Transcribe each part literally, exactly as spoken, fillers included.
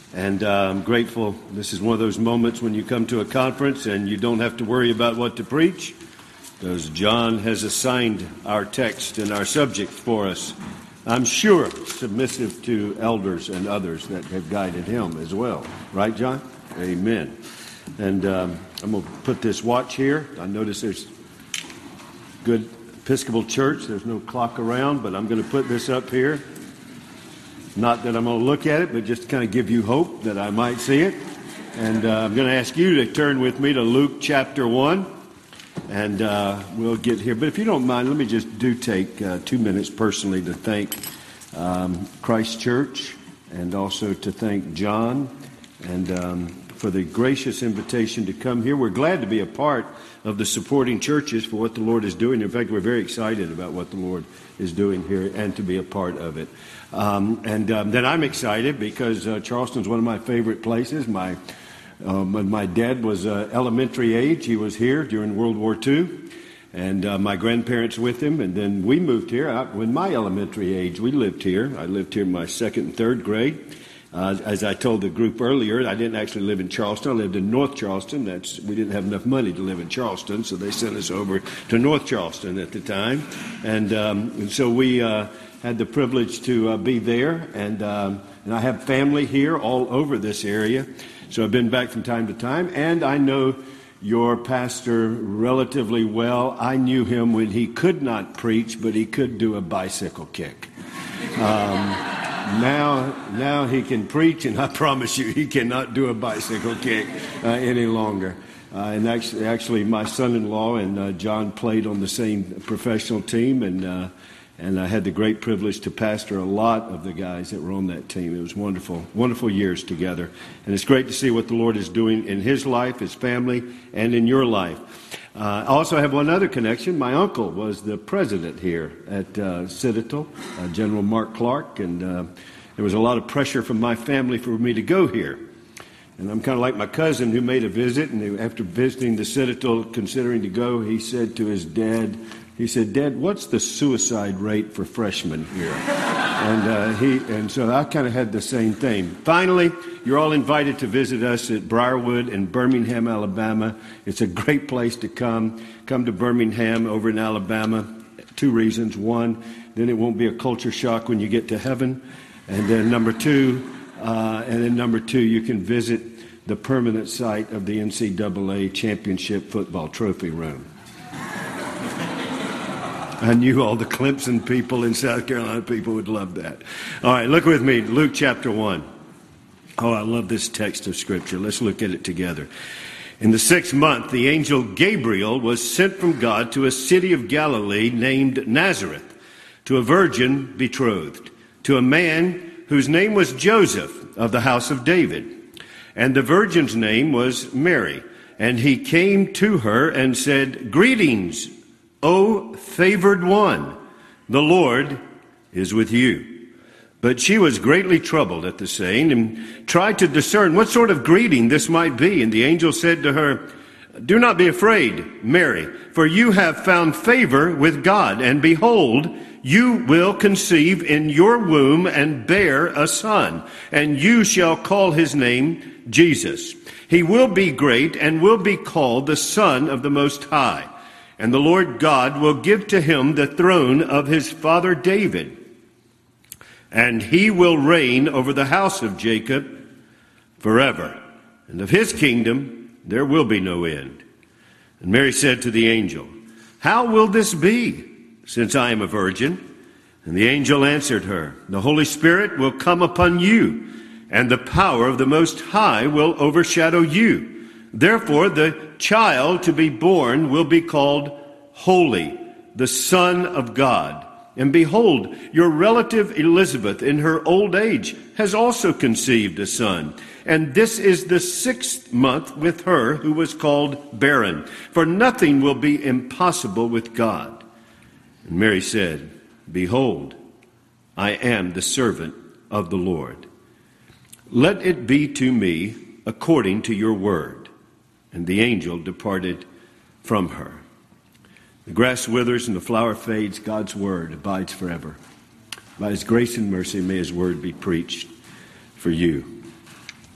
And uh, I'm grateful. This is one of those moments when you come to a conference and you don't have to worry about what to preach, because John has assigned our text and our subject for us. I'm sure submissive to elders and others that have guided him as well. Right, John? Amen. And um, I'm going to put this watch here. I notice there's good Episcopal church. There's no clock around, but I'm going to put this up here. Not that I'm going to look at it, but just to kind of give you hope that I might see it. And uh, I'm going to ask you to turn with me to Luke chapter one, and uh, we'll get here. But if you don't mind, let me just do take uh, two minutes personally to thank um, Christ Church, and also to thank John and um, for the gracious invitation to come here. We're glad to be a part of the supporting churches for what the Lord is doing. In fact, we're very excited about what the Lord is doing here and to be a part of it. Um, and um, then I'm excited because uh, Charleston's one of my favorite places. My um, when my dad was uh, elementary age, he was here during World War Two, and uh, my grandparents with him. And then we moved here. I, when my elementary age, we lived here. I lived here in my second and third grade. Uh, as I told the group earlier, I didn't actually live in Charleston. I lived in North Charleston. That's we didn't have enough money to live in Charleston, so they sent us over to North Charleston at the time. And, um, and so we uh, had the privilege to uh, be there. And, um, and I have family here all over this area. So I've been back from time to time. And I know your pastor relatively well. I knew him when he could not preach, but he could do a bicycle kick. Um Now, now he can preach, and I promise you, he cannot do a bicycle kick uh, any longer. Uh, and actually, actually, my son-in-law and uh, John played on the same professional team, and uh, and I had the great privilege to pastor a lot of the guys that were on that team. It was wonderful, wonderful years together, and it's great to see what the Lord is doing in his life, his family, and in your life. Uh, I also have one other connection. My uncle was the president here at uh, Citadel, uh, General Mark Clark, and uh, there was a lot of pressure from my family for me to go here. And I'm kind of like my cousin who made a visit, and who, after visiting the Citadel, considering to go, he said to his dad, he said, "Dad, what's the suicide rate for freshmen here?" And uh, he and so I kind of had the same thing. Finally, you're all invited to visit us at Briarwood in Birmingham, Alabama. It's a great place to come. Come to Birmingham over in Alabama. Two reasons. One, then it won't be a culture shock when you get to heaven. And then number two, uh, and then number two, you can visit the permanent site of the N C double A Championship Football Trophy Room. I knew all the Clemson people and South Carolina people would love that. All right, look with me, Luke chapter one. Oh, I love this text of Scripture. Let's look at it together. In the sixth month, the angel Gabriel was sent from God to a city of Galilee named Nazareth, to a virgin betrothed, to a man whose name was Joseph of the house of David. And the virgin's name was Mary. And he came to her and said, "Greetings, O favored one, the Lord is with you." But she was greatly troubled at the saying and tried to discern what sort of greeting this might be. And the angel said to her, "Do not be afraid, Mary, for you have found favor with God. And behold, you will conceive in your womb and bear a son, and you shall call his name Jesus. He will be great and will be called the Son of the Most High. And the Lord God will give to him the throne of his father David. And he will reign over the house of Jacob forever. And of his kingdom there will be no end." And Mary said to the angel, "How will this be, since I am a virgin?" And the angel answered her, "The Holy Spirit will come upon you, and the power of the Most High will overshadow you. Therefore, the child to be born will be called Holy, the Son of God. And behold, your relative Elizabeth in her old age has also conceived a son. And this is the sixth month with her who was called barren. For nothing will be impossible with God." And Mary said, "Behold, I am the servant of the Lord. Let it be to me according to your word." And the angel departed from her. The grass withers and the flower fades. God's word abides forever. By his grace and mercy, may his word be preached for you.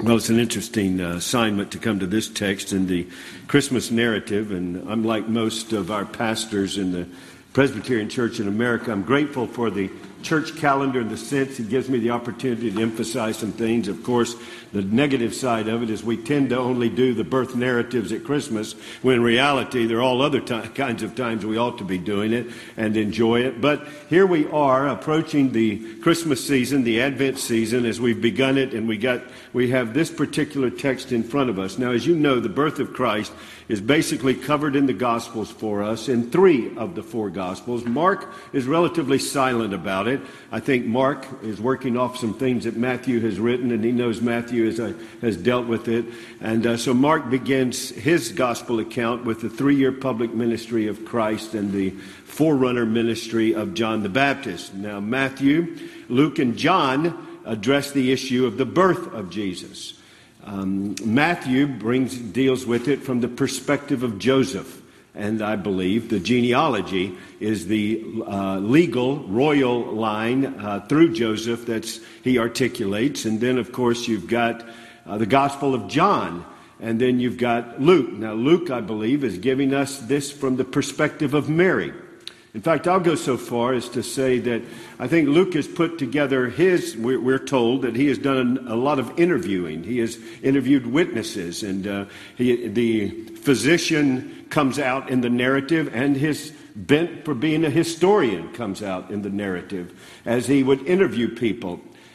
Well, it's an interesting uh, assignment to come to this text in the Christmas narrative, and unlike most of our pastors in the Presbyterian Church in America, I'm grateful for the church calendar in the sense it gives me the opportunity to emphasize some things. Of course, the negative side of it is we tend to only do the birth narratives at Christmas, when in reality there are all other t- kinds of times we ought to be doing it and enjoy it. But here we are approaching the Christmas season, the Advent season, as we've begun it, and we got we have this particular text in front of us. Now, as you know, the birth of Christ is basically covered in the Gospels for us, in three of the four Gospels. Mark is relatively silent about it. I think Mark is working off some things that Matthew has written, and he knows Matthew has, uh, has dealt with it. And uh, so Mark begins his Gospel account with the three-year public ministry of Christ and the forerunner ministry of John the Baptist. Now, Matthew, Luke, and John address the issue of the birth of Jesus. Um, Matthew brings deals with it from the perspective of Joseph. And I believe the genealogy is the uh, legal, royal line uh, through Joseph that he articulates. And then, of course, you've got uh, the Gospel of John. And then you've got Luke. Now, Luke, I believe, is giving us this from the perspective of Mary. In fact, I'll go so far as to say that I think Luke has put together his, we're, we're told that he has done a lot of interviewing. He has interviewed witnesses, and uh, he, the physician comes out in the narrative, and his bent for being a historian comes out in the narrative as he would interview people.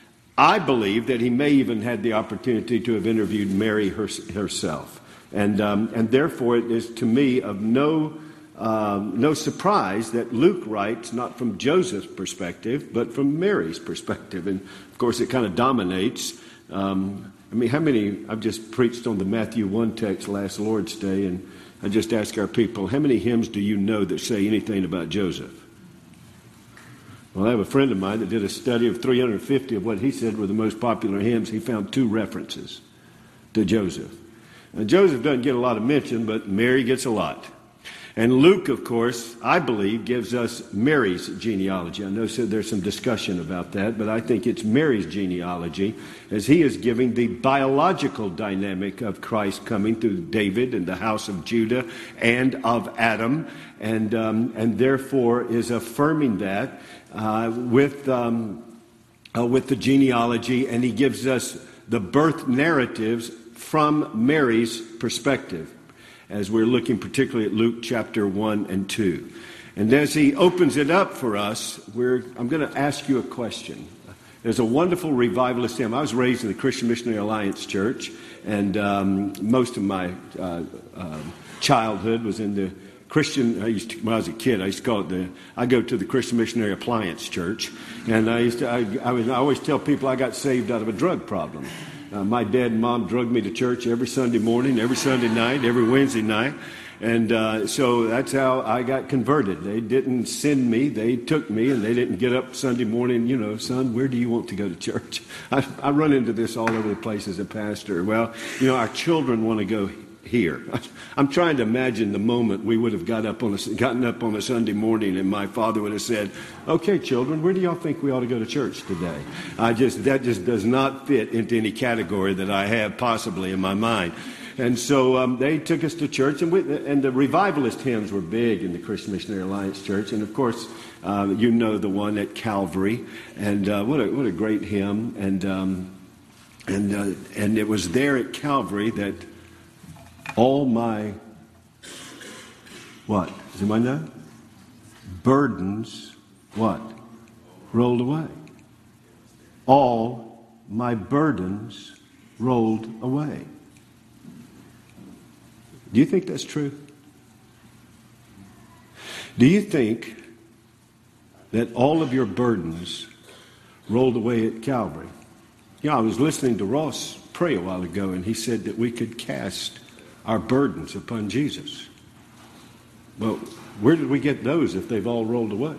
I believe that he may even had the opportunity to have interviewed Mary her, herself. And, um, and therefore, it is to me of no Um, no surprise that Luke writes not from Joseph's perspective, but from Mary's perspective. And, of course, it kind of dominates. Um, I mean, how many, I've just preached on the Matthew one text last Lord's Day, and I just ask our people, how many hymns do you know that say anything about Joseph? Well, I have a friend of mine that did a study of three hundred fifty of what he said were the most popular hymns. He found two references to Joseph. Now, Joseph doesn't get a lot of mention, but Mary gets a lot. And Luke, of course, I believe, gives us Mary's genealogy. I know there's some discussion about that, but I think it's Mary's genealogy, as he is giving the biological dynamic of Christ coming through David and the house of Judah and of Adam, and um, and therefore is affirming that uh, with um, uh, with the genealogy, and he gives us the birth narratives from Mary's perspective, as we're looking particularly at Luke chapter one and two. And as he opens it up for us, we're, I'm going to ask you a question. There's a wonderful revivalist hymn. I was raised in the Christian Missionary Alliance Church, and um, most of my uh, uh, childhood was in the Christian, I used to, when I was a kid, I used to call it the, I go to the Christian Missionary Appliance Church, and I used to, I, I, was, I always tell people I got saved out of a drug problem. Uh, my dad and mom drugged me to church every Sunday morning, every Sunday night, every Wednesday night. And uh, so that's how I got converted. They didn't send me. They took me, and they didn't get up Sunday morning, you know, son, where do you want to go to church? I, I run into this all over the place as a pastor. Well, you know, our children want to go here. I'm trying to imagine the moment we would have got up on a, gotten up on a Sunday morning and my father would have said, okay, children, where do y'all think we ought to go to church today? I just, that just does not fit into any category that I have possibly in my mind. And so um, they took us to church, and, we, and the revivalist hymns were big in the Christian Missionary Alliance Church. And, of course, uh, you know the one at Calvary. And uh, what a what a great hymn. And, um, and, uh, and it was there at Calvary that all my, what? Does anybody know? Burdens, what? Rolled away. All my burdens rolled away. Do you think that's true? Do you think that all of your burdens rolled away at Calvary? You know, I was listening to Ross pray a while ago, and he said that we could cast our burdens upon Jesus. Well, where did we get those if they've all rolled away?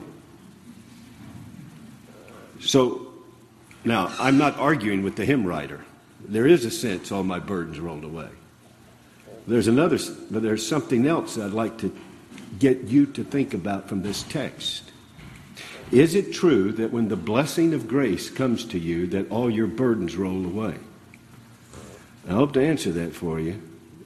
So, now, I'm not arguing with the hymn writer. There is a sense all my burdens rolled away. There's another, but there's something else I'd like to get you to think about from this text. Is it true that when the blessing of grace comes to you, that all your burdens roll away? I hope to answer that for you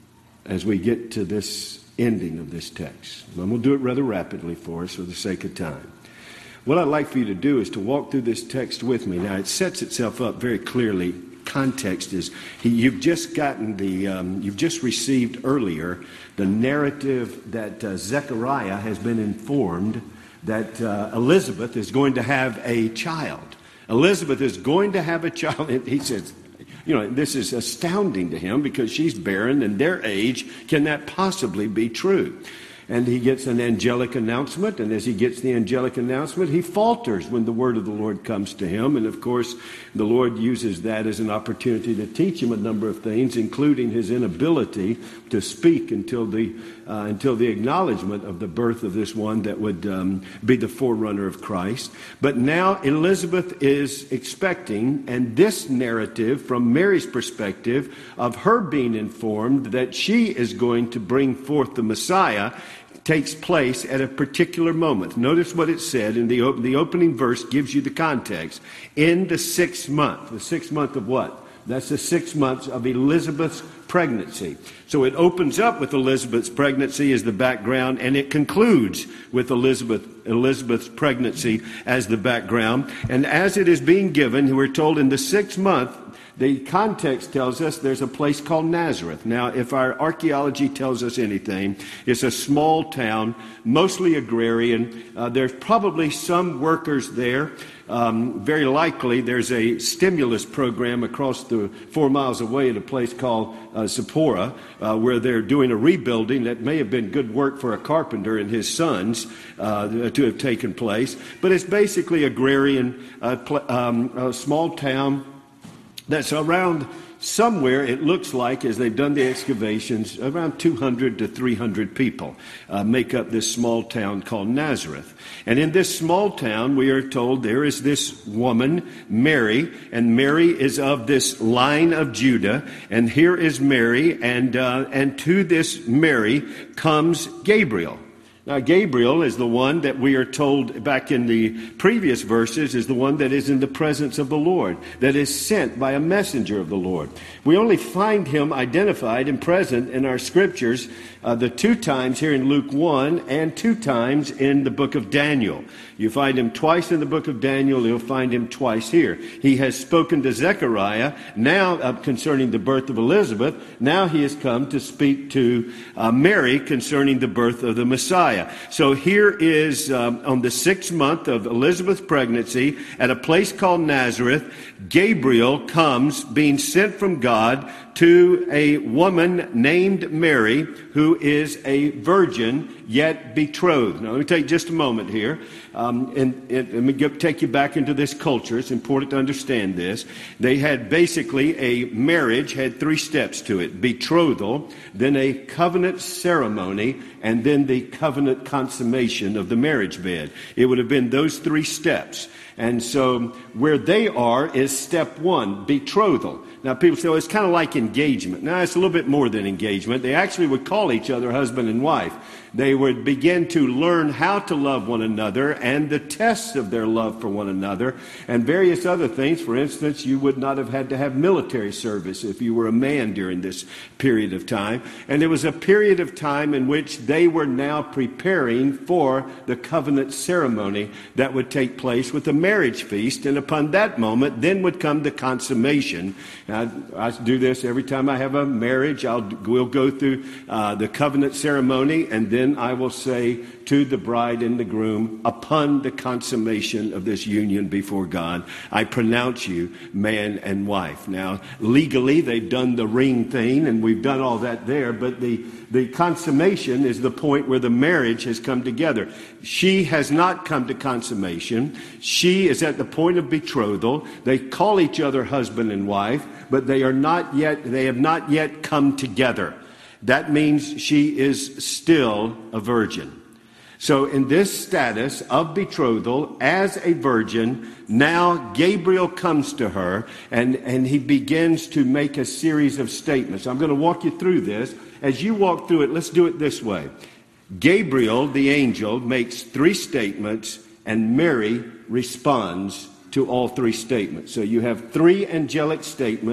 as we get to this ending of this text. I'm going to do it rather rapidly for us for the sake of time. What I'd like for you to do is to walk through this text with me. Now, it sets itself up very clearly. Context is he, you've just gotten the, um, you've just received earlier the narrative that uh, Zechariah has been informed that uh, Elizabeth is going to have a child. Elizabeth is going to have a child. He says, you know, this is astounding to him because she's barren and their age. Can that possibly be true? And he gets an angelic announcement, and as he gets the angelic announcement, he falters when the word of the Lord comes to him. And of course, the Lord uses that as an opportunity to teach him a number of things, including his inability to speak until the uh, until the acknowledgement of the birth of this one that would um, be the forerunner of Christ. But now Elizabeth is expecting, and this narrative from Mary's perspective of her being informed that she is going to bring forth the Messiah takes place at a particular moment. Notice what it said in the, op- the opening verse gives you the context. In the sixth month. The sixth month of what? That's the six months of Elizabeth's pregnancy. So it opens up with Elizabeth's pregnancy as the background, and it concludes with Elizabeth Elizabeth's pregnancy as the background. And as it is being given, we're told in the sixth month, the context tells us there's a place called Nazareth. Now, if our archaeology tells us anything, it's a small town, mostly agrarian. Uh, there's probably some workers there. Um, very likely there's a stimulus program across the four miles away at a place called uh, Zipporah, uh, where they're doing a rebuilding that may have been good work for a carpenter and his sons uh, to have taken place. But it's basically agrarian, uh, pl- um, a small town that's around somewhere, it looks like, as they've done the excavations, around two hundred to three hundred people uh, make up this small town called Nazareth. And in this small town, we are told there is this woman, Mary, and Mary is of this line of Judah. And here is Mary, and uh, and to this Mary comes Gabriel. Now, Gabriel is the one that we are told back in the previous verses is the one that is in the presence of the Lord, that is sent by a messenger of the Lord. We only find him identified and present in our scriptures uh, the two times here in Luke one and two times in the book of Daniel. You find him twice in the book of Daniel. You'll find him twice here. He has spoken to Zechariah now uh, concerning the birth of Elizabeth. Now he has come to speak to uh, Mary concerning the birth of the Messiah. So here is um, on the sixth month of Elizabeth's pregnancy at a place called Nazareth, Gabriel comes being sent from God to a woman named Mary who is a virgin yet betrothed. Now let me take just a moment here um, and, and let me get, take you back into this culture. It's important to understand this. They had basically a marriage, had three steps to it. Betrothal, then a covenant ceremony, and then the covenant consummation of the marriage bed. It would have been those three steps. And so where they are is step one, betrothal. Now people say, well, it's kind of like engagement. Now it's a little bit more than engagement. They actually would call each other husband and wife. They would begin to learn how to love one another and the tests of their love for one another and various other things. For instance, you would not have had to have military service if you were a man during this period of time. And it was a period of time in which they were now preparing for the covenant ceremony that would take place with the marriage feast. And upon that moment, then would come the consummation. I, I do this every time I have a marriage. I'll we'll go through uh, the covenant ceremony, and then I will say to the bride and the groom, upon the consummation of this union before God, I pronounce you man and wife. Now, legally, they've done the ring thing, and we've done all that there, but the, the consummation is the point where the marriage has come together. She has not come to consummation. She is at the point of betrothal. They call each other husband and wife, but they are not yet, they have not yet come together. That means she is still a virgin. So in this status of betrothal as a virgin, now Gabriel comes to her and, and he begins to make a series of statements. I'm going to walk you through this. As you walk through it, let's do it this way. Gabriel, the angel, makes three statements and Mary responds to all three statements. So you have three angelic statements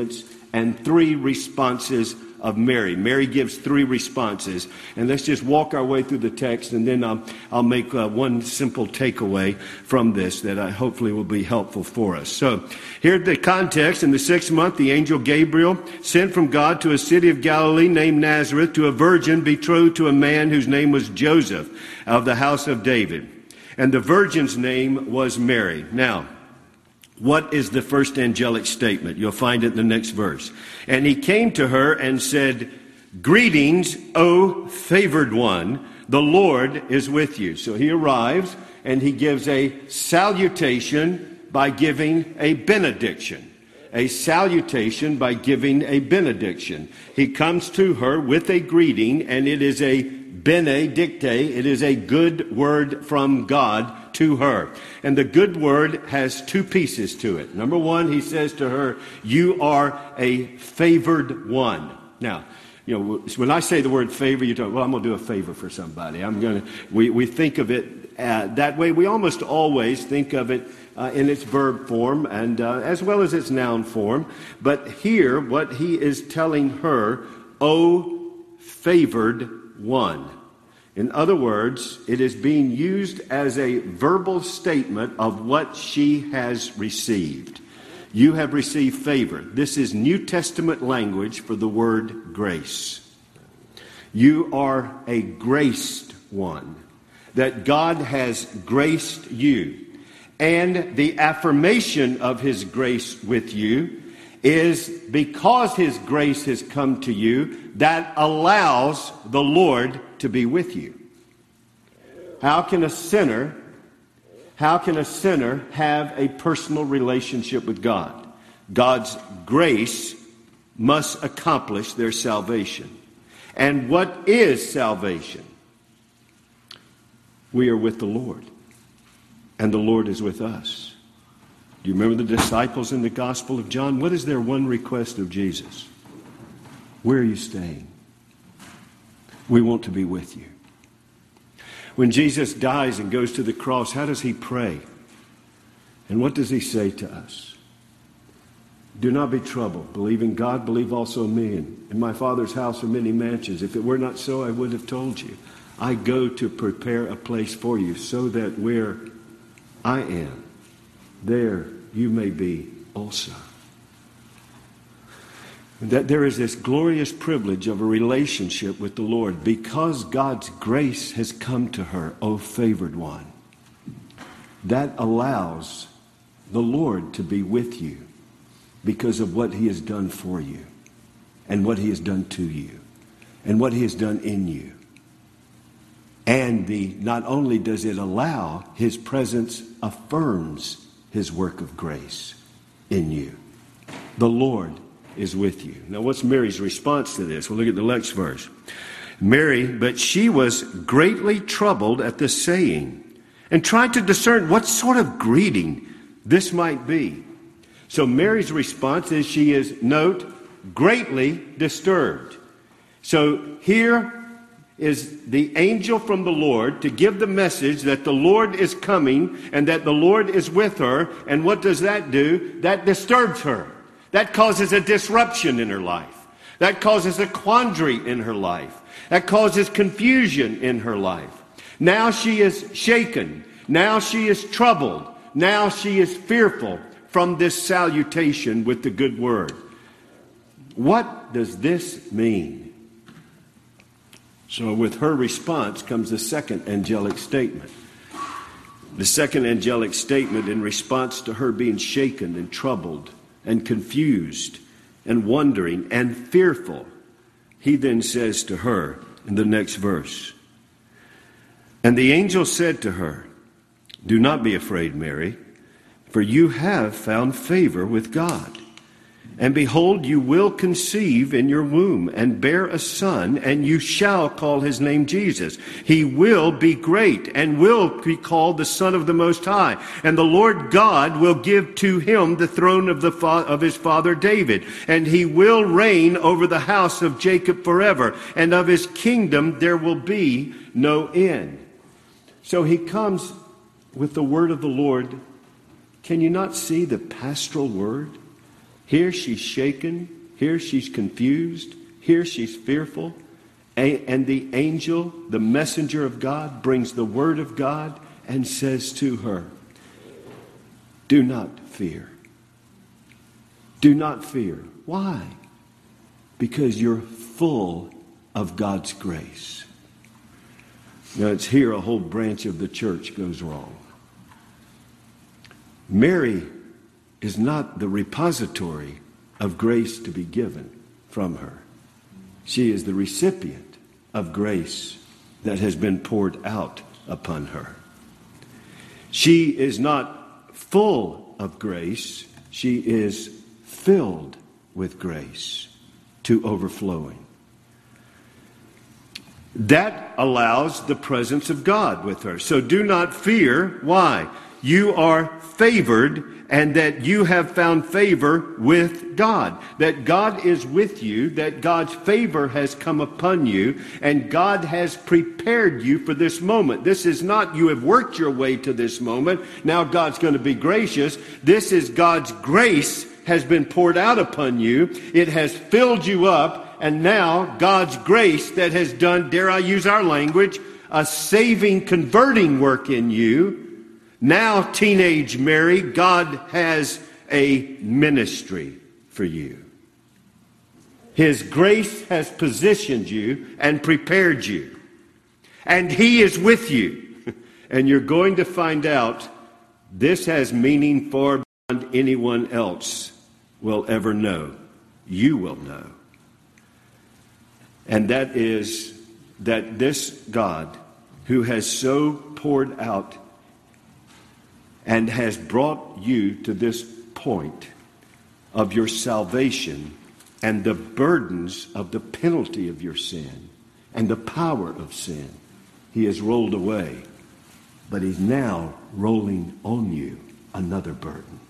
and three responses of Mary. Mary gives three responses. And let's just walk our way through the text, and then I'll, I'll make uh, one simple takeaway from this that I hopefully will be helpful for us. So here's the context. In the sixth month, the angel Gabriel sent from God to a city of Galilee named Nazareth to a virgin betrothed to a man whose name was Joseph of the house of David. And the virgin's name was Mary. Now, what is the first angelic statement? You'll find it in the next verse. And he came to her and said, "Greetings, O favored one, the Lord is with you." So he arrives and he gives a salutation by giving a benediction. A salutation by giving a benediction. He comes to her with a greeting, and it is a benedicte. It is a good word from God to her. And the good word has two pieces to it. Number one, he says to her, "You are a favored one." Now, you know, when I say the word favor, you talk, well, I'm going to do a favor for somebody. I'm going to, we, we think of it uh, that way. We almost always think of it uh, in its verb form and uh, as well as its noun form. But here, what he is telling her, "O favored one." In other words, it is being used as a verbal statement of what she has received. You have received favor. This is New Testament language for the word grace. You are a graced one, that God has graced you. And the affirmation of his grace with you is because his grace has come to you, that allows the Lord to be with you. How can a sinner, how can a sinner have a personal relationship with God? God's grace must accomplish their salvation. And what is salvation? We are with the Lord, and the Lord is with us. Do you remember the disciples in the Gospel of John? What is their one request of Jesus? Where are you staying? We want to be with you. When Jesus dies and goes to the cross, how does he pray? And what does he say to us? "Do not be troubled. Believe in God, believe also in me. In my Father's house are many mansions. If it were not so, I would have told you. I go to prepare a place for you, so that where I am, there you may be also." That there is this glorious privilege of a relationship with the Lord because God's grace has come to her, O favored one. That allows the Lord to be with you because of what he has done for you and what he has done to you and what he has done in you. And the not only does it allow, his presence affirms his work of grace in you. The Lord is with you. Now, what's Mary's response to this? Well, look at the next verse. Mary, but she was greatly troubled at the saying and tried to discern what sort of greeting this might be. So Mary's response is she is, note, greatly disturbed. So here is the angel from the Lord to give the message that the Lord is coming and that the Lord is with her. And what does that do? That disturbs her. That causes a disruption in her life. That causes a quandary in her life. That causes confusion in her life. Now she is shaken. Now she is troubled. Now she is fearful from this salutation with the good word. What does this mean? So with her response comes the second angelic statement. The second angelic statement in response to her being shaken and troubled and confused and wondering and fearful, he then says to her in the next verse, "And the angel said to her, 'Do not be afraid, Mary, for you have found favor with God. And behold, you will conceive in your womb and bear a son, and you shall call his name Jesus. He will be great and will be called the Son of the Most High. And the Lord God will give to him the throne of the fa- of his father David. And he will reign over the house of Jacob forever. And of his kingdom there will be no end.'" So he comes with the word of the Lord. Can you not see the pastoral word? Here she's shaken, Here she's confused. Here she's fearful. And the angel, the messenger of God, brings the word of God and says to her, do not fear. Do not fear. Why? Because you're full of God's grace. Now it's here a whole branch of the church goes wrong. Mary is not the repository of grace to be given from her. She is the recipient of grace that has been poured out upon her. She is not full of grace. She is filled with grace to overflowing. That allows the presence of God with her. So do not fear. Why? You are favored, and that you have found favor with God. That God is with you, that God's favor has come upon you, and God has prepared you for this moment. This is not you have worked your way to this moment. Now God's going to be gracious. This is God's grace has been poured out upon you. It has filled you up, and now God's grace that has done, dare I use our language, a saving, converting work in you. Now, teenage Mary, God has a ministry for you. His grace has positioned you and prepared you. And He is with you. And you're going to find out this has meaning far beyond anyone else will ever know. You will know. And that is that this God who has so poured out and has brought you to this point of your salvation and the burdens of the penalty of your sin and the power of sin, He has rolled away. But He's now rolling on you another burden.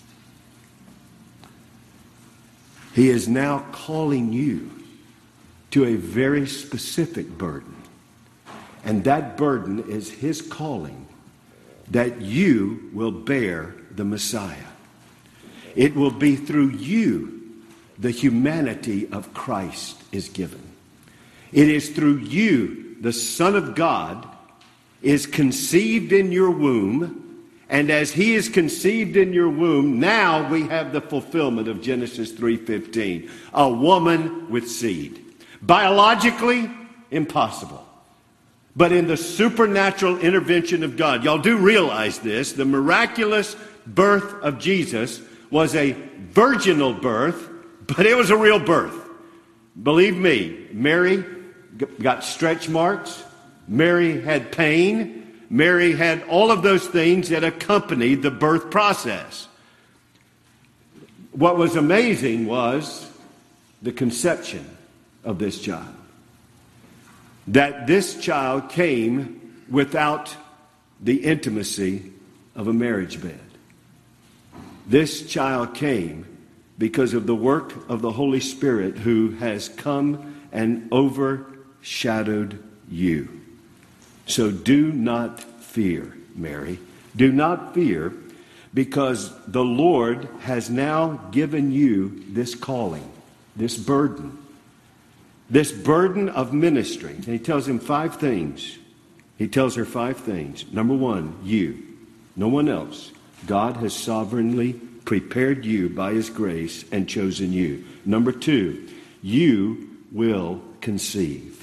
He is now calling you to a very specific burden. And that burden is His calling that you will bear the Messiah. It will be through you the humanity of Christ is given. It is through you the Son of God is conceived in your womb, and as He is conceived in your womb, now we have the fulfillment of Genesis three fifteen, a woman with seed. Biologically, impossible. But in the supernatural intervention of God, y'all do realize this, the miraculous birth of Jesus was a virginal birth, but it was a real birth. Believe me, Mary got stretch marks. Mary had pain. Mary had all of those things that accompanied the birth process. What was amazing was the conception of this child. That this child came without the intimacy of a marriage bed. This child came because of the work of the Holy Spirit who has come and overshadowed you. So do not fear, Mary. Do not fear, because the Lord has now given you this calling, this burden. This burden of ministry. And He tells him five things. He tells her five things. Number one, you. No one else. God has sovereignly prepared you by His grace and chosen you. Number two, you will conceive.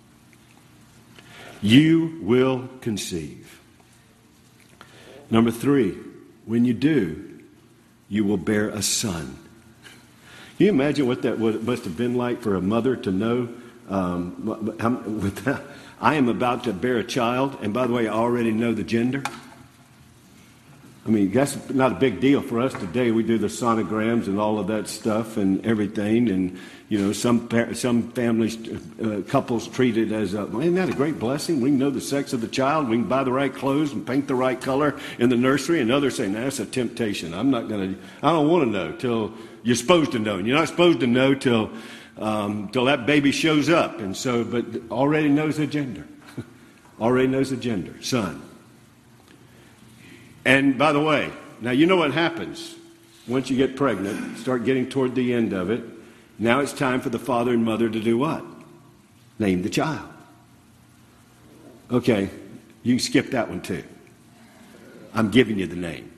You will conceive. Number three, when you do, you will bear a son. Can you imagine what that must have been like for a mother to know, um, without, I am about to bear a child, and by the way, I already know the gender? I mean, that's not a big deal for us today. We do the sonograms and all of that stuff and everything, and you know, some some families, uh, couples treat it as, a, well, isn't that a great blessing? We can know the sex of the child. We can buy the right clothes and paint the right color in the nursery. And others say, no, that's a temptation. I'm not going to, I don't want to know till you're supposed to know. And you're not supposed to know till um, till that baby shows up. And so, but already knows the gender. already knows the gender, son. And by the way, now you know what happens once you get pregnant, start getting toward the end of it. Now it's time for the father and mother to do what? Name the child. Okay, you can skip that one too. I'm giving you the name.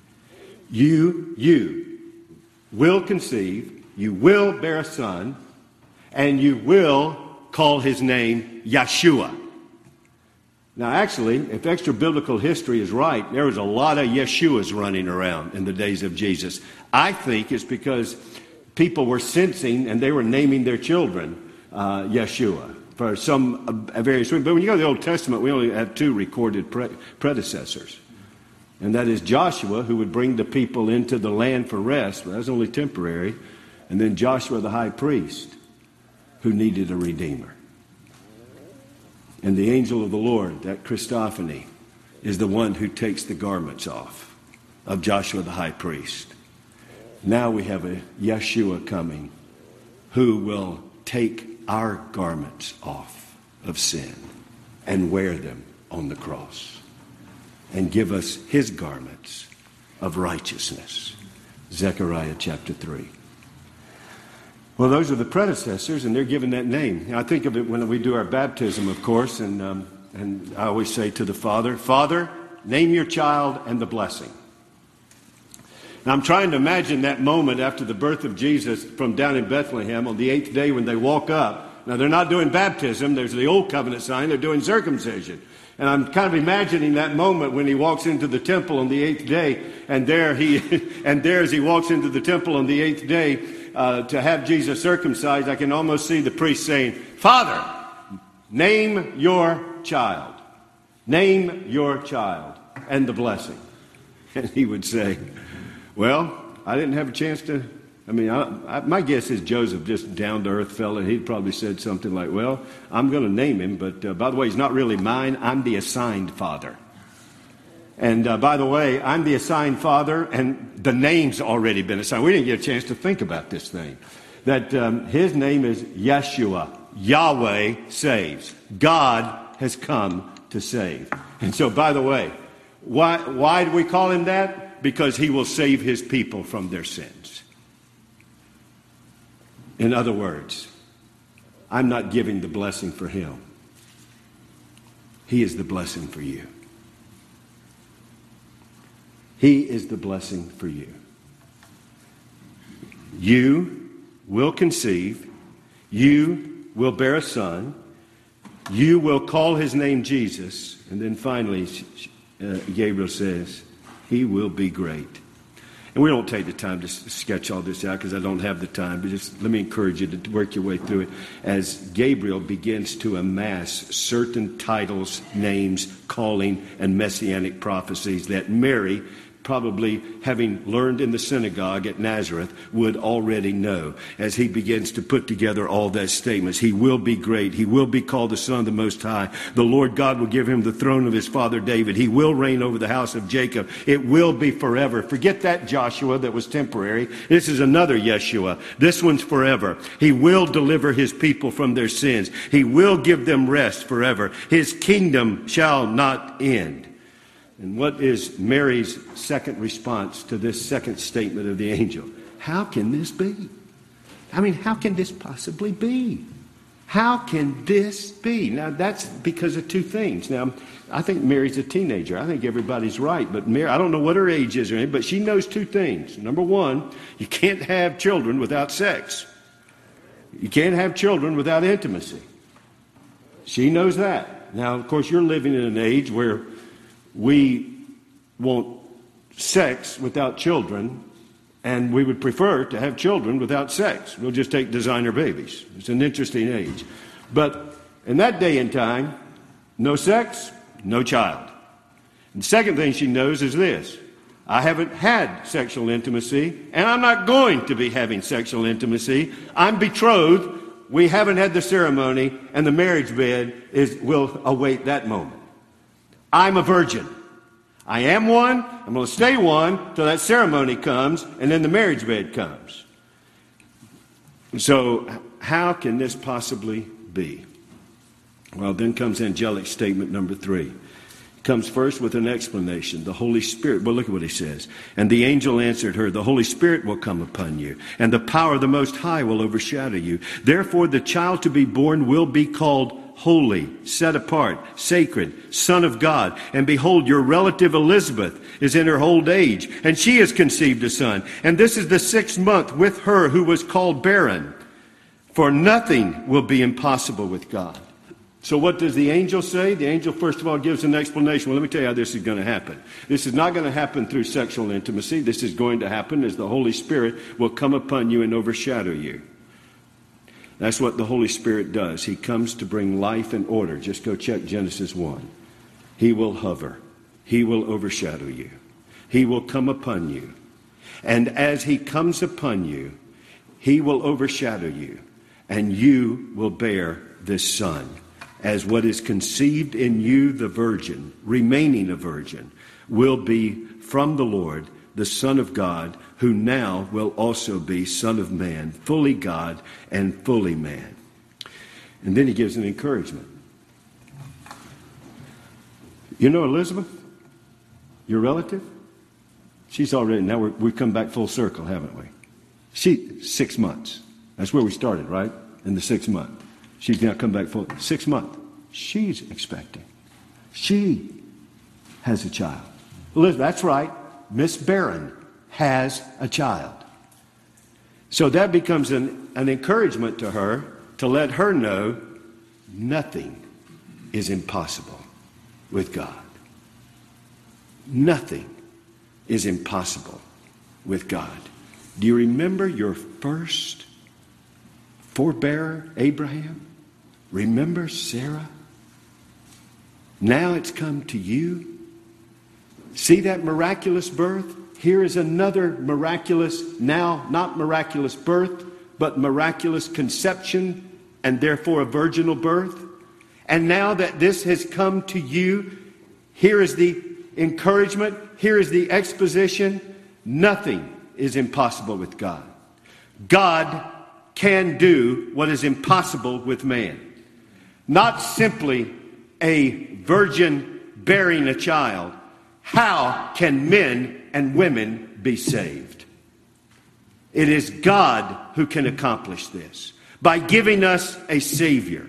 You, you will conceive, you will bear a son, and you will call his name Yeshua. Now, actually, if extra biblical history is right, there was a lot of Yeshuas running around in the days of Jesus. I think it's because people were sensing and they were naming their children uh, Yeshua for some uh, various reasons. But when you go to the Old Testament, we only have two recorded pre- predecessors. And that is Joshua, who would bring the people into the land for rest. Well, that's only temporary. And then Joshua, the high priest, who needed a redeemer. And the angel of the Lord, that Christophany, is the one who takes the garments off of Joshua the high priest. Now we have a Yeshua coming who will take our garments off of sin and wear them on the cross and give us his garments of righteousness. Zechariah chapter three. Well, those are the predecessors, and they're given that name. Now, I think of it when we do our baptism, of course, and um, and I always say to the Father, Father, name your child and the blessing. Now, I'm trying to imagine that moment after the birth of Jesus from down in Bethlehem on the eighth day when they walk up. Now, they're not doing baptism. There's the old covenant sign. They're doing circumcision. And I'm kind of imagining that moment when he walks into the temple on the eighth day, and there he, and there as he walks into the temple on the eighth day, Uh, to have Jesus circumcised, I can almost see the priest saying, Father, name your child. Name your child and the blessing. And he would say, well, I didn't have a chance to, I mean, I, I, my guess is Joseph, just down-to-earth fella, he'd probably said something like, well, I'm going to name him, but uh, by the way, he's not really mine. I'm the assigned father. And uh, by the way, I'm the assigned father, and the name's already been assigned. We didn't get a chance to think about this thing. That um, his name is Yeshua. Yahweh saves. God has come to save. And so, by the way, why, why do we call him that? Because he will save his people from their sins. In other words, I'm not giving the blessing for him. He is the blessing for you. He is the blessing for you. You will conceive. You will bear a son. You will call his name Jesus. And then finally, uh, Gabriel says, he will be great. And we don't take the time to sketch all this out because I don't have the time. But just let me encourage you to work your way through it as Gabriel begins to amass certain titles, names, calling, and messianic prophecies that Mary, probably having learned in the synagogue at Nazareth, would already know as he begins to put together all those statements. He will be great. He will be called the Son of the Most High. The Lord God will give him the throne of his father David. He will reign over the house of Jacob. It will be forever. Forget that Joshua that was temporary. This is another Yeshua. This one's forever. He will deliver his people from their sins. He will give them rest forever. His kingdom shall not end. And what is Mary's second response to this second statement of the angel? How can this be? I mean, how can this possibly be? How can this be? Now, that's because of two things. Now, I think Mary's a teenager. I think everybody's right. But Mary, I don't know what her age is or anything, but she knows two things. Number one, you can't have children without sex. You can't have children without intimacy. She knows that. Now, of course, you're living in an age where we want sex without children, and we would prefer to have children without sex. We'll just take designer babies. It's an interesting age. But in that day and time, no sex, no child. And the second thing she knows is this: I haven't had sexual intimacy, and I'm not going to be having sexual intimacy. I'm betrothed. We haven't had the ceremony, and the marriage bed is will await that moment. I'm a virgin. I am one. I'm going to stay one till that ceremony comes and then the marriage bed comes. So how can this possibly be? Well, then comes angelic statement number three. Comes first with an explanation, the Holy Spirit. Well, look at what he says. And the angel answered her, the Holy Spirit will come upon you, and the power of the Most High will overshadow you. Therefore, the child to be born will be called holy, set apart, sacred, Son of God. And behold, your relative Elizabeth is in her old age, and she has conceived a son. And this is the sixth month with her who was called barren. For nothing will be impossible with God. So what does the angel say? The angel, first of all, gives an explanation. Well, let me tell you how this is going to happen. This is not going to happen through sexual intimacy. This is going to happen as the Holy Spirit will come upon you and overshadow you. That's what the Holy Spirit does. He comes to bring life and order. Just go check Genesis one. He will hover. He will overshadow you. He will come upon you. And as he comes upon you, he will overshadow you. And you will bear this son. As what is conceived in you, the virgin, remaining a virgin, will be from the Lord, the Son of God, who now will also be Son of Man, fully God and fully man. And then he gives an encouragement. You know Elizabeth, your relative? She's already, now we're, we've come back full circle, haven't we? She, six months. That's where we started, right? In the sixth month. She's now come back full, six months. She's expecting. She has a child. Elizabeth, that's right. Miss Barron has a child. So that becomes an, an encouragement to her to let her know nothing is impossible with God. Nothing is impossible with God. Do you remember your first forebearer, Abraham? Remember Sarah? Now it's come to you. See that miraculous birth? Here is another miraculous, now not miraculous birth, but miraculous conception, and therefore a virginal birth. And now that this has come to you, here is the encouragement, here is the exposition. Nothing is impossible with God. God can do what is impossible with man. Not simply a virgin bearing a child. How can men and women be saved? It is God who can accomplish this by giving us a Savior.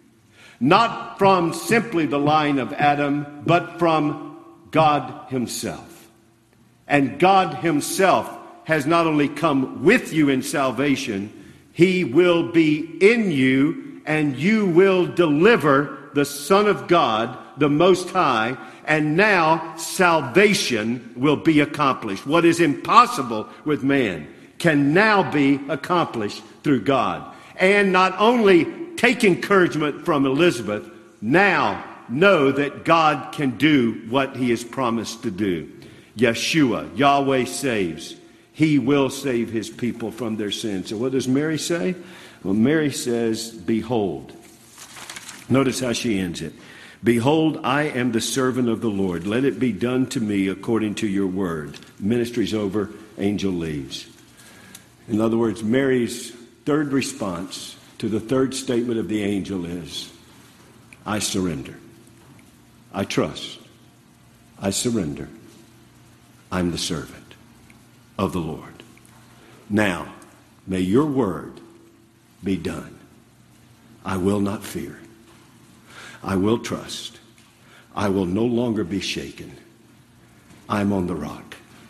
Not from simply the line of Adam, but from God Himself. And God Himself has not only come with you in salvation, He will be in you, and you will deliver the Son of God, the Most High, and now salvation will be accomplished. What is impossible with man can now be accomplished through God. And not only take encouragement from Elizabeth, now know that God can do what He has promised to do. Yeshua, Yahweh saves. He will save His people from their sins. So what does Mary say? Well, Mary says, behold. Notice how she ends it. Behold, I am the servant of the Lord. Let it be done to me according to your word. Ministry's over, angel leaves. In other words, Mary's third response to the third statement of the angel is, I surrender. I trust. I surrender. I'm the servant of the Lord. Now, may your word be done. I will not fear. I will trust. I will no longer be shaken. I'm on the rock.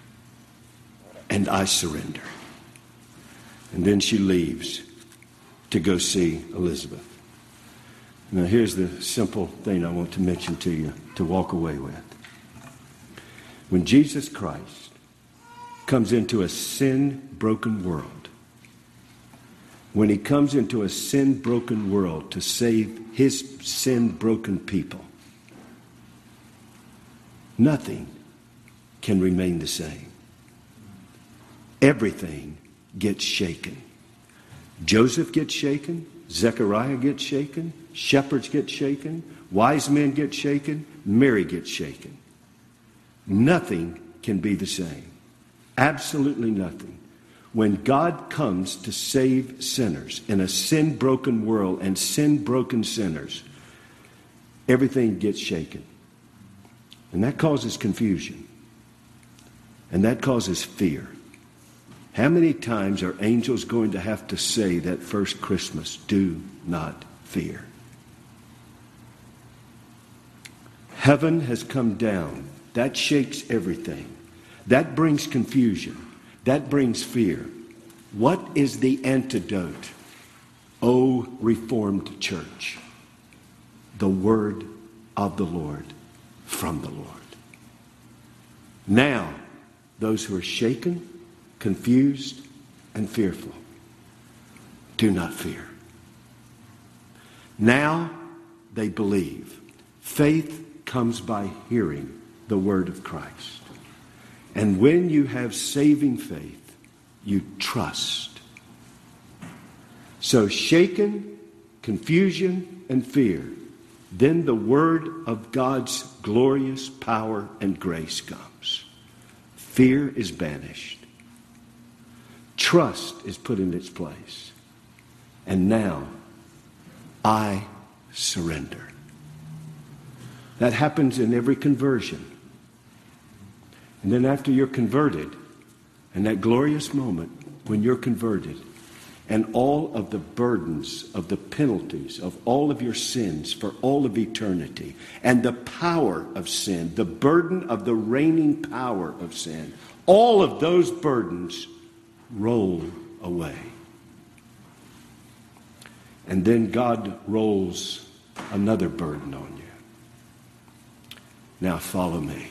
And I surrender. And then she leaves to go see Elizabeth. Now here's the simple thing I want to mention to you to walk away with. When Jesus Christ comes into a sin-broken world, when He comes into a sin-broken world to save His sin-broken people, nothing can remain the same. Everything gets shaken. Joseph gets shaken. Zechariah gets shaken. Shepherds get shaken. Wise men get shaken. Mary gets shaken. Nothing can be the same. Absolutely nothing. When God comes to save sinners in a sin-broken world and sin-broken sinners, everything gets shaken. And that causes confusion. And that causes fear. How many times are angels going to have to say that first Christmas, do not fear? Heaven has come down. That shakes everything. That brings confusion. That brings fear. What is the antidote, O Reformed Church? The word of the Lord from the Lord. Now, those who are shaken, confused, and fearful, do not fear. Now they believe. Faith comes by hearing the word of Christ. And when you have saving faith, you trust. So shaken, confusion, and fear, then the word of God's glorious power and grace comes. Fear is banished. Trust is put in its place. And now, I surrender. That happens in every conversion. And then after you're converted, and that glorious moment when you're converted, and all of the burdens of the penalties of all of your sins for all of eternity, and the power of sin, the burden of the reigning power of sin, all of those burdens roll away. And then God rolls another burden on you. Now follow me.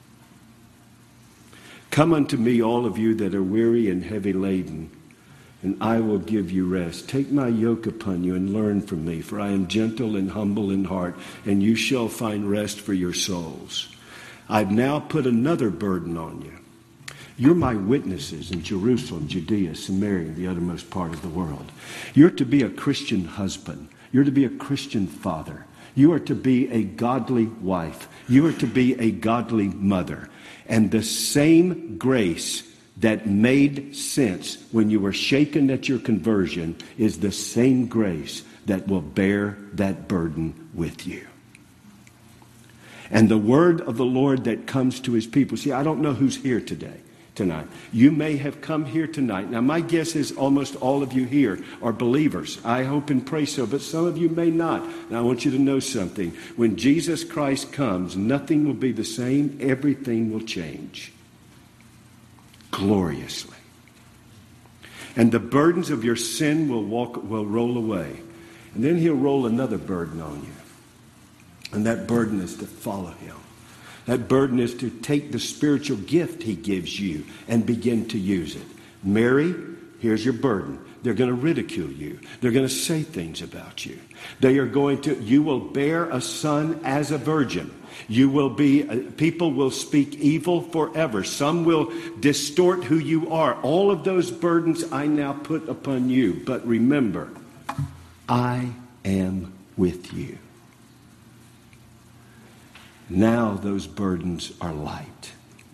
Come unto me, all of you that are weary and heavy laden, and I will give you rest. Take my yoke upon you and learn from me, for I am gentle and humble in heart, and you shall find rest for your souls. I've now put another burden on you. You're my witnesses in Jerusalem, Judea, Samaria, and the uttermost part of the world. You're to be a Christian husband. You're to be a Christian father. You are to be a godly wife. You are to be a godly mother. And the same grace that made sense when you were shaken at your conversion is the same grace that will bear that burden with you. And the word of the Lord that comes to his people. See, I don't know who's here today, tonight. You may have come here tonight. Now, my guess is almost all of you here are believers. I hope and pray so, but some of you may not. And I want you to know something. When Jesus Christ comes, nothing will be the same. Everything will change. Gloriously. And the burdens of your sin will walk, will roll away. And then he'll roll another burden on you. And that burden is to follow him. That burden is to take the spiritual gift he gives you and begin to use it. Mary, here's your burden. They're going to ridicule you. They're going to say things about you. They are going to, you will bear a son as a virgin. You will be, people will speak evil forever. Some will distort who you are. All of those burdens I now put upon you. But remember, I am with you. Now those burdens are light.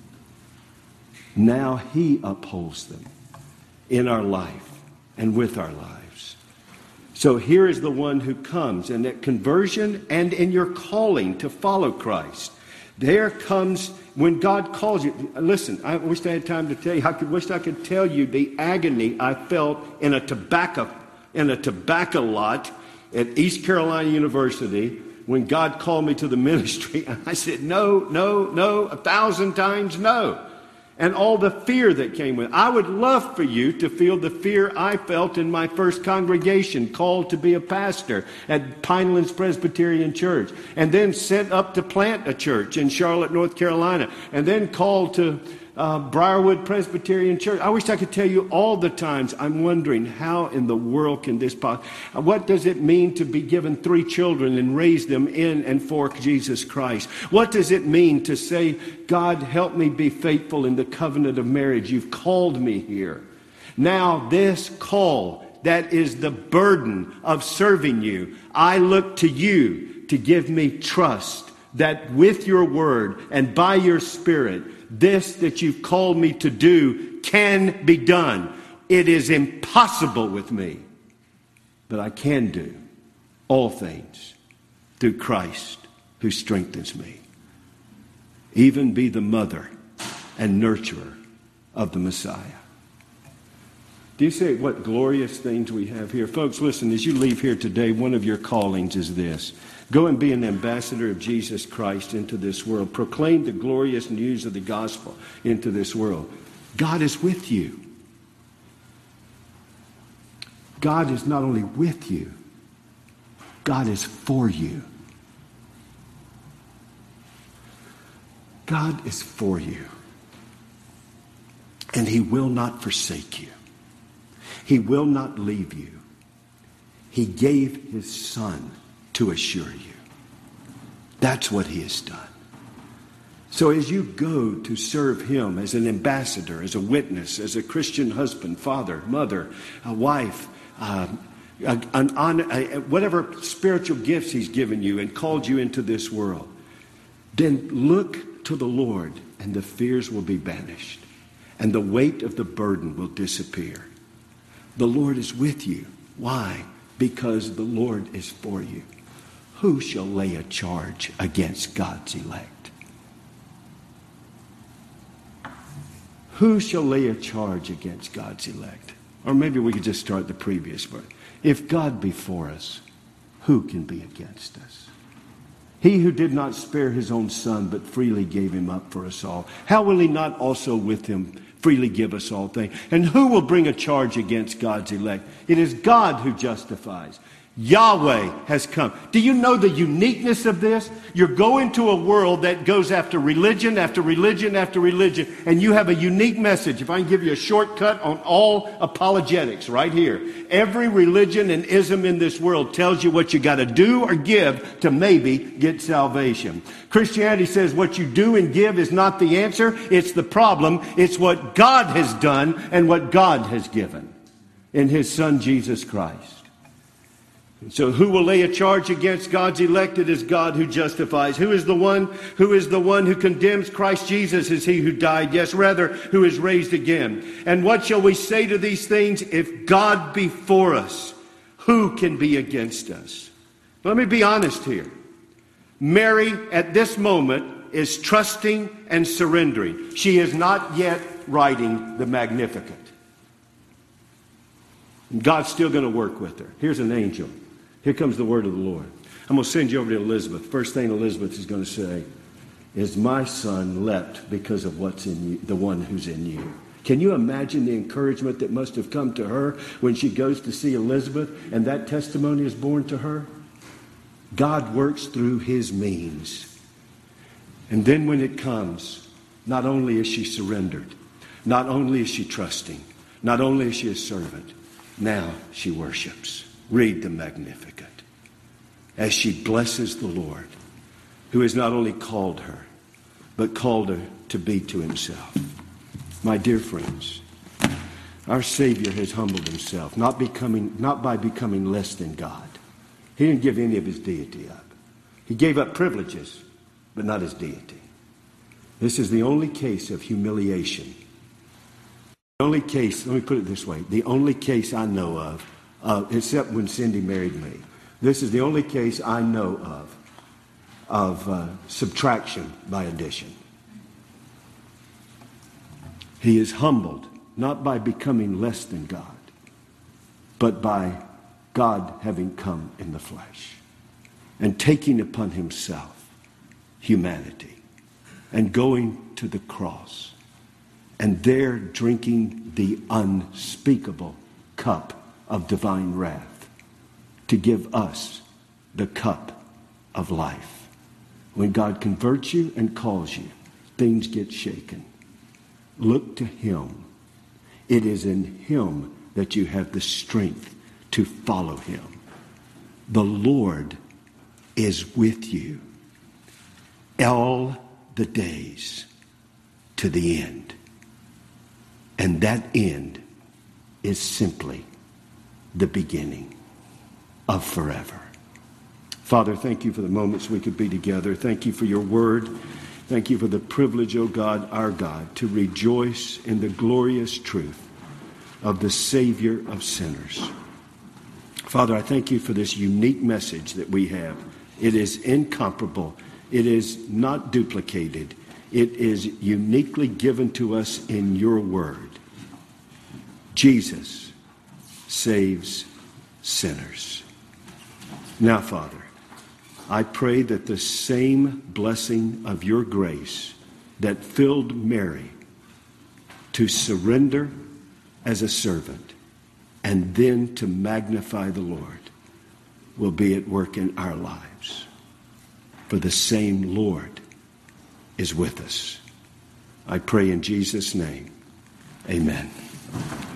Now he upholds them in our life and with our lives. So here is the one who comes, and at conversion and in your calling to follow Christ, there comes when God calls you. Listen, I wish I had time to tell you. I could, wish I could tell you the agony I felt in a tobacco in a tobacco lot at East Carolina University when God called me to the ministry. And I said, no, no, no, a thousand times no. And all the fear that came with it. I would love for you to feel the fear I felt in my first congregation, called to be a pastor at Pinelands Presbyterian Church, and then sent up to plant a church in Charlotte, North Carolina, and then called to uh, Briarwood Presbyterian Church. I wish I could tell you all the times I'm wondering, how in the world can this possible? What does it mean to be given three children and raise them in and for Jesus Christ? What does it mean to say, God, help me be faithful in the covenant of marriage? You've called me here. Now this call, that is the burden of serving you. I look to you to give me trust that with your word and by your spirit, this that you've called me to do can be done. It is impossible with me, but I can do all things through Christ who strengthens me. even be the mother and nurturer of the Messiah. Do you see what glorious things we have here? Folks, listen, as you leave here today, one of your callings is this. Go and be an ambassador of Jesus Christ into this world. Proclaim the glorious news of the gospel into this world. God is with you. God is not only with you, God is for you. God is for you. And He will not forsake you. He will not leave you. He gave His Son to assure you. That's what He has done. So as you go to serve Him as an ambassador, as a witness, as a Christian husband, father, mother, a wife, uh, an honor, uh, whatever spiritual gifts He's given you and called you into this world, then look to the Lord and the fears will be banished and the weight of the burden will disappear. The Lord is with you. Why? Because the Lord is for you. Who shall lay a charge against God's elect? Who shall lay a charge against God's elect? Or maybe we could just start the previous verse. If God be for us, who can be against us? He who did not spare His own Son, but freely gave Him up for us all, how will He not also with Him freely give us all things? And who will bring a charge against God's elect? It is God who justifies. Yahweh has come. Do you know the uniqueness of this? You're going to a world that goes after religion, after religion, after religion, and you have a unique message. If I can give you a shortcut on all apologetics right here. Every religion and ism in this world tells you what you got to do or give to maybe get salvation. Christianity says what you do and give is not the answer. It's the problem. It's what God has done and what God has given in His Son, Jesus Christ. So who will lay a charge against God's elect? It is God who justifies. Who is the one who is the one who condemns? Christ Jesus is He who died, yes, rather, who is raised again. And what shall we say to these things? If God be for us, who can be against us? Let me be honest here. Mary, at this moment, is trusting and surrendering. She is not yet writing the Magnificat. God's still going to work with her. Here's an angel. Here comes the word of the Lord. I'm going to send you over to Elizabeth. First thing Elizabeth is going to say is, my son leapt because of what's in you, the one who's in you. Can you imagine the encouragement that must have come to her when she goes to see Elizabeth and that testimony is born to her? God works through His means. And then when it comes, not only is she surrendered, not only is she trusting, not only is she a servant, now she worships. Read the Magnificat as she blesses the Lord, who has not only called her, but called her to be to Himself. My dear friends, our Savior has humbled Himself, not becoming, not by becoming less than God. He didn't give any of His deity up. He gave up privileges, but not His deity. This is the only case of humiliation. The only case, let me put it this way, the only case I know of, uh, except when Cindy married me, this is the only case I know of, of uh, subtraction by addition. He is humbled, not by becoming less than God, but by God having come in the flesh and taking upon Himself humanity and going to the cross. And there drinking the unspeakable cup of divine wrath to give us the cup of life. When God converts you and calls you, things get shaken. Look to Him. It is in Him that you have the strength to follow Him. The Lord is with you all the days to the end. And that end is simply the beginning of forever. Father, thank You for the moments we could be together. Thank You for Your word. Thank You for the privilege, O God, our God, to rejoice in the glorious truth of the Savior of sinners. Father, I thank You for this unique message that we have. It is incomparable. It is not duplicated. It is uniquely given to us in your word. Jesus saves sinners. Now, Father, I pray that the same blessing of your grace that filled Mary to surrender as a servant and then to magnify the Lord will be at work in our lives. For the same Lord is with us. I pray in Jesus' name. Amen.